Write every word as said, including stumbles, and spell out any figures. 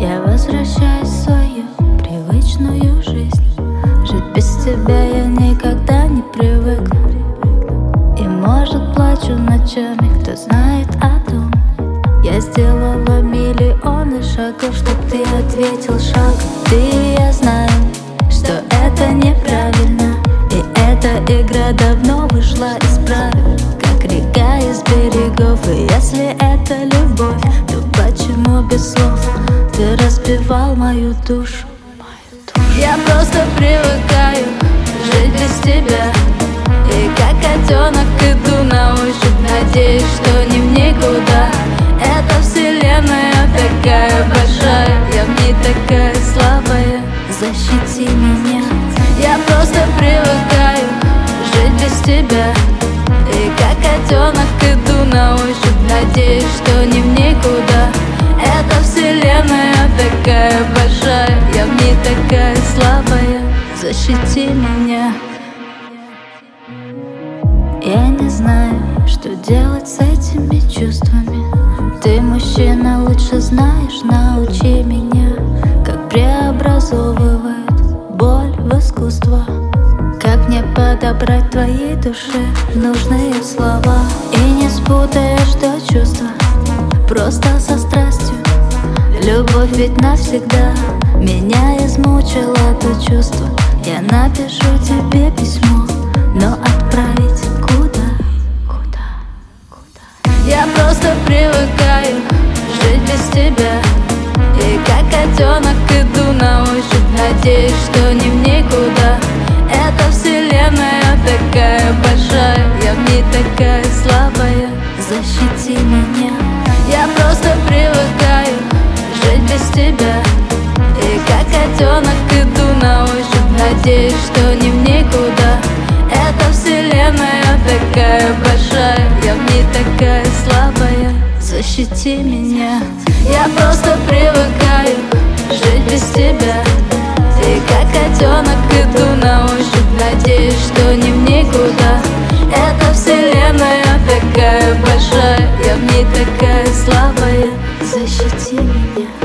Я возвращаюсь в свою привычную жизнь. Жить без тебя я никогда не привыкну. И может плачу ночами, кто знает о том. Я сделала миллионы шагов, чтоб ты ответил шагом. Ты и я знаем, что это неправильно. И эта игра давно вышла из правил, как река из берегов. И если это любовь, то почему без слов ты разбивал мою душу? Я просто привыкаю жить без тебя. И как котенок иду на ощупь, надеюсь, что не в никуда. Эта вселенная такая большая, я в ней такая слабая. Защити меня. Я просто привыкаю жить без тебя. И как котенок иду на ощупь, надеюсь, что не в никуда. Эта вселенная такая большая, я в ней такая слабая. Защити меня. Я не знаю, что делать с этими чувствами. Ты, мужчина, лучше знаешь, научи меня, как преобразовывает боль в искусство. Как мне подобрать твоей душе нужные слова. И не спутаешь то чувство просто со страстью. Любовь ведь навсегда. Меня измучило то чувство. Я напишу тебе письмо, но отправить куда? Куда? Куда? Я просто привыкаю жить без тебя. И как котенок иду на ощупь, надеюсь, что не в никуда. Эта вселенная такая большая, я в ней такая слабая. Защити меня. Я просто привыкаю жить без тебя. И как котенок иду на ощупь, надеюсь, что не в никуда. Эта вселенная такая большая, я в ней такая слабая. Защити меня. Я просто привыкаю жить без тебя. И как котенок иду на ощупь, надеюсь, что не в никуда. Эта вселенная такая большая, я в ней такая слабая. Защити меня.